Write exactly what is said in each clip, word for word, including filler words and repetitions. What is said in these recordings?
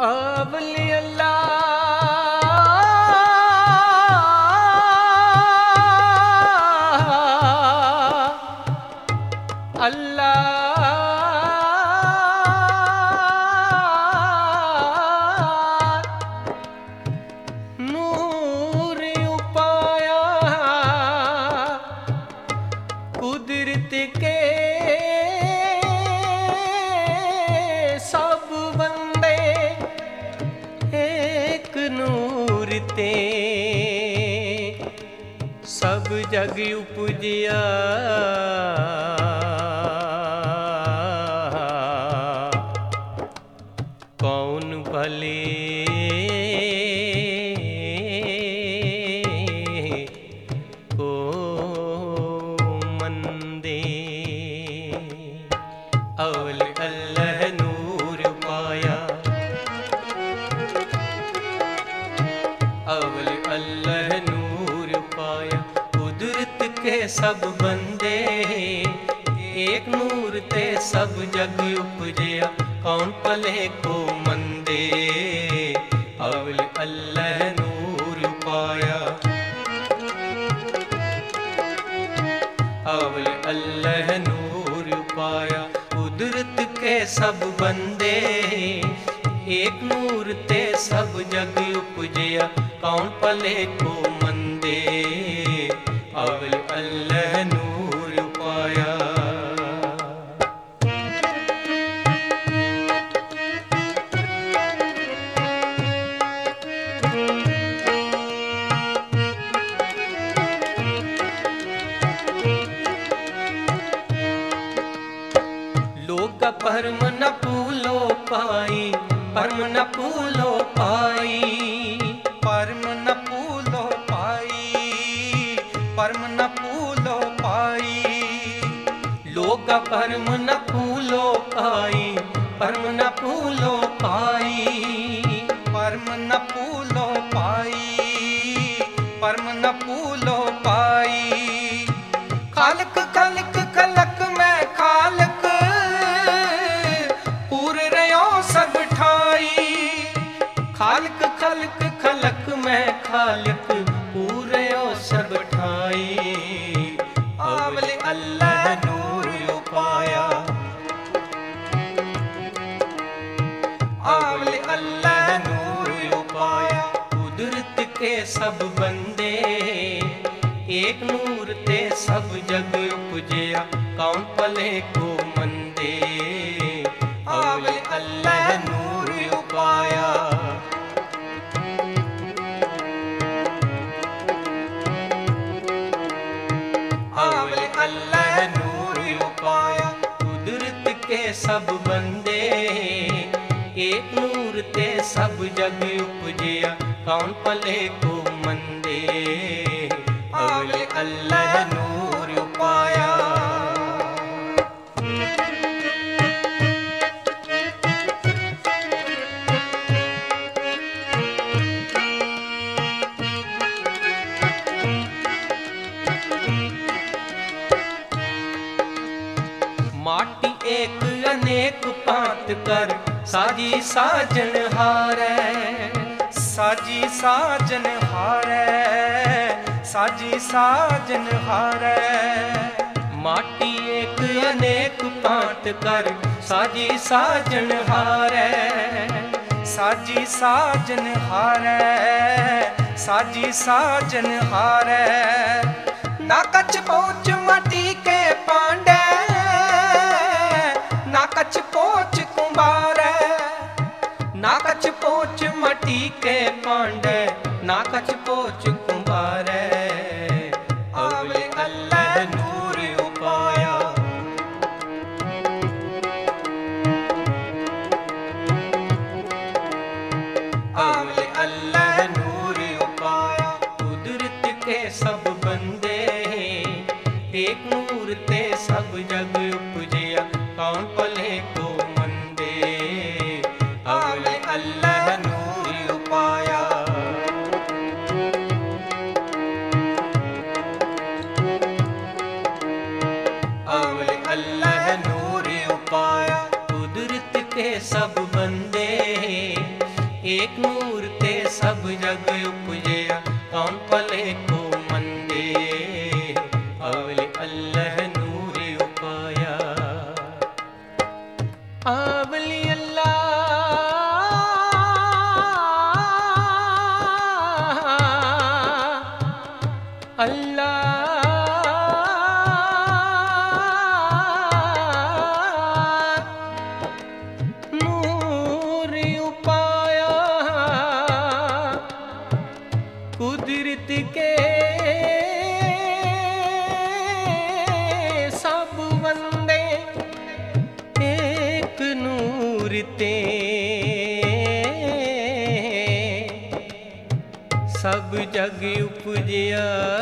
अवली अल्लाह अल्लाह नूर उपाया कुदरत के सब बंदे एक नूर ते सब जग उपजिया कौन भले को मंदे। अवल अल्लाह नूर पाया अवल अल्लाह नूर पाया कुदरत के सब बंदे एक नूर ते सब जग उपजिया कौन भले को मंदे। अवल अल्लाह नूर पाया अवल अल्लाह नूर पाया कुदरत के सब बंदे एक नूर ते सब जग उपजिया कौन भले को मंदे। अवल अल्लाह नूर पाया परम न पूलो पाई परम न पूलो पाई परम न पूलो पाई परम न पूलो पाई लोग परम न पूलो पाई परम न पूलो पाई परम न पूलो पाई परम न पूलो पाई खालक खालक खलक में खालक खालक खलक खलक में खालक पूरे सब ठाई। अवल अल्लाह नूर पाया अवल अल्लाह नूर पाया कुदरत के सब बंदे एक नूर ते सब जग उपजिया कौन भले को मंदे। अवल अल्लाह नूर पाया अवल अल्लाह नूर पाया कुदरत के सब बंदे एक नूर ते सब जग उपजिया कौन भले को मंदे। अवल अल्लाह नूर पाया माटी एक अनेक पात कर साजी साजन हारै साजी साजन हारै साजी साजन हारै माटी एक अनेक पात कर साजी साजन हारै साजी साजन हारै साजी साजन हारै ना कछ पहुँच माटी के पांडे ना कछ पोच कुंभारे ना कछ पोच मटी के पांडे ना कछ पोच कुंभारे। अवल अल्लाह नूर पाया अवल अल्लाह नूर पाया कुदरत के सब बंदे एक नूर ते सब जग उपजिया कौन भले को मंदे। अवल अल्लाह नूर पाया अवल अल्लाह नूर पाया कुदरत के सब बंदे एक नूर ते सब जग उपजिया कौन भले को मंदे अवले अल्लाह नूर उपाया अवली अल्लाह अल्लाह नूर उपाया कुदरत के सब बंदे एक नूर ते सब जग उपजिया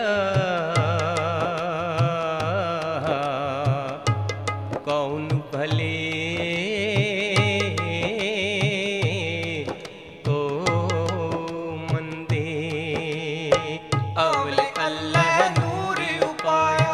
कौन भले को मंदे अवले अल्लाह नूर उपाया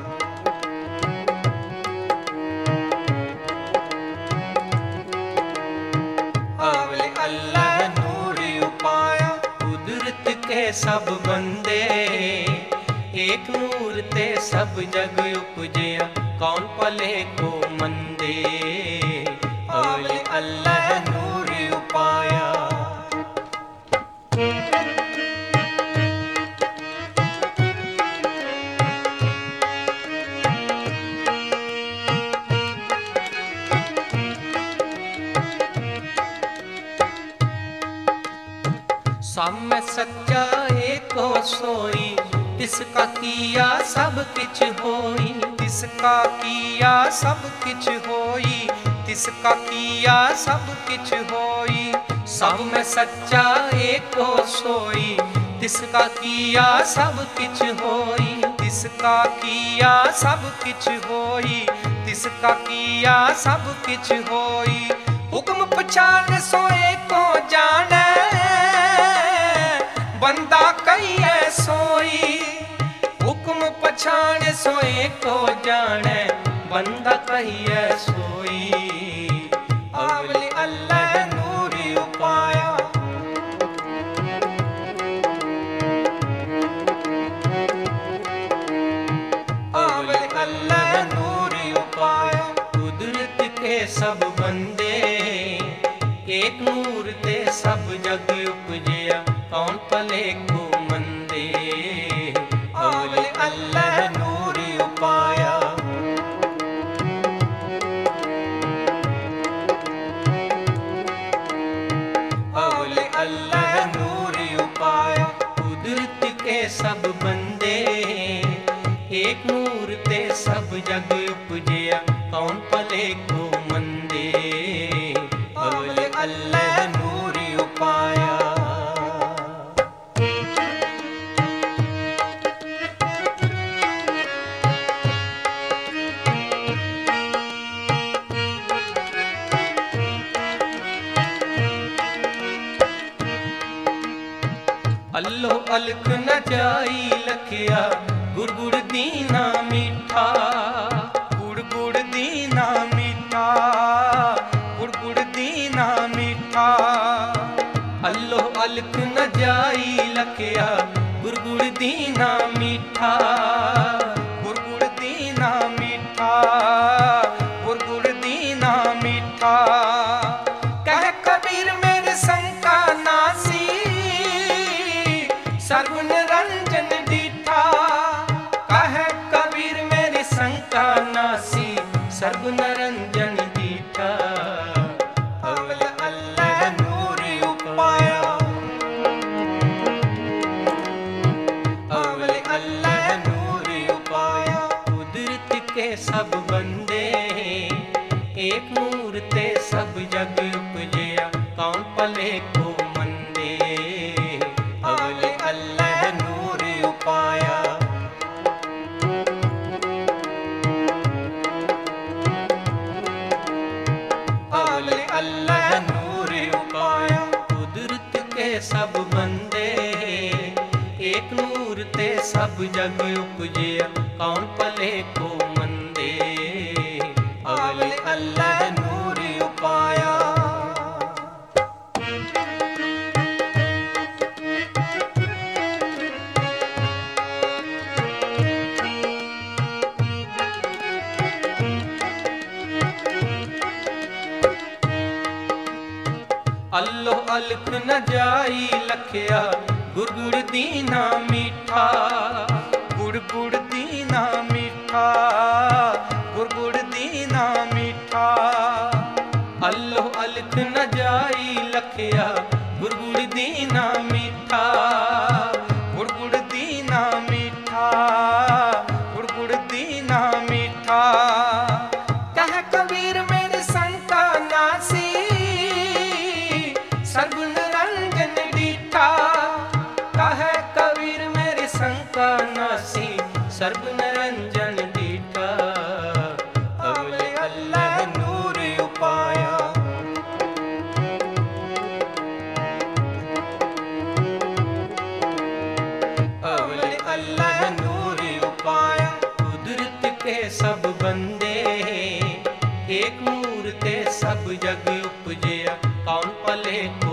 अवले अल्लाह नूर उपाया कुदरत के सब बंदे एक नूर ते सब जग उपजिया कौन भले को मंदे अवले अल्लाह नूर उपाया सामने सच्चा एको सोई तिसका किया सब किछ होई तिसका किया सब किछ होई तिसका किया सब किछ होई सब में सच्चा एको सोई तिसका किया सब किछ होई तिसका किया सब किछ होई तिसका किया सब किछ होई हुक्म पछान सोए को जाने बंदा कहिए सोई हुक्म पछाण सोए को जाने बंदा कहिए सोई अवले अल्लाह नूर उपाया अवले अल्लाह नूर उपाया कुदरत के सब बंदे एक नूर ते सब जग उपजिया कौन भले को मंदे अवले अल्लाह नूर उपाया अवले अल्लाह नूर उपाया कुदरत के सब बंदे एक नूर ते सब जग उपजिया कौन भले को मंदे अवले अल्लाह नूर उपाया अल्लो अलख न जाई लखिया गुड़ गुड़ दीना मीठा गुड़ गुड़ दीना मीठा गुड़ गुड़ दीना मीठा अल्लो अलख न जाई लखिया गुड़ गुड़ दीना मीठा गुड़ गुड़ दीना मीठा गुड़ गुड़ दीना मीठा कह कबीर मेरे शंका नासी सर्वन रंजन दीठा कह कबीर मेरी शंका नासी सर्वन रंजन दीठा अवले अल्लाह नूर उपाया अवले अल्लाह नूर उपाया कुदरत के सब बंदे एक नूर ते सब जग उपजिया कौन भले को मंदे अवले अल्लाह नूर उपाया अवले अल्लाह नूर उपाया कुदरत के सब बंदे एक नूर ते सब जग उपजिया कौन भले को मंदे अवले अल्लाह नूर उपाया अल्लो अलख न जाई लखिया गुड़ गुड़ दीना मीठा गुड़ गुड़ दीना मीठा गुड़ गुड़ दीना मीठा अल्लो अलख न जाई लखिया गुड़ गुड़ दीना मीठा गुड़ गुड़ दीना मीठा गुड़ गुड़ दीना मीठा कह कबीर मेरे संता नासी सर्गुण रंजन डीठा कह कबीर मेरे संता नासी सर्गुण रंजन डीठा अवले अल्लाह नूर उपाया अवले अल्लाह नूर उपाया कुदरत के सब बंदे एक नूर ते सब जग उपजया कौन पले को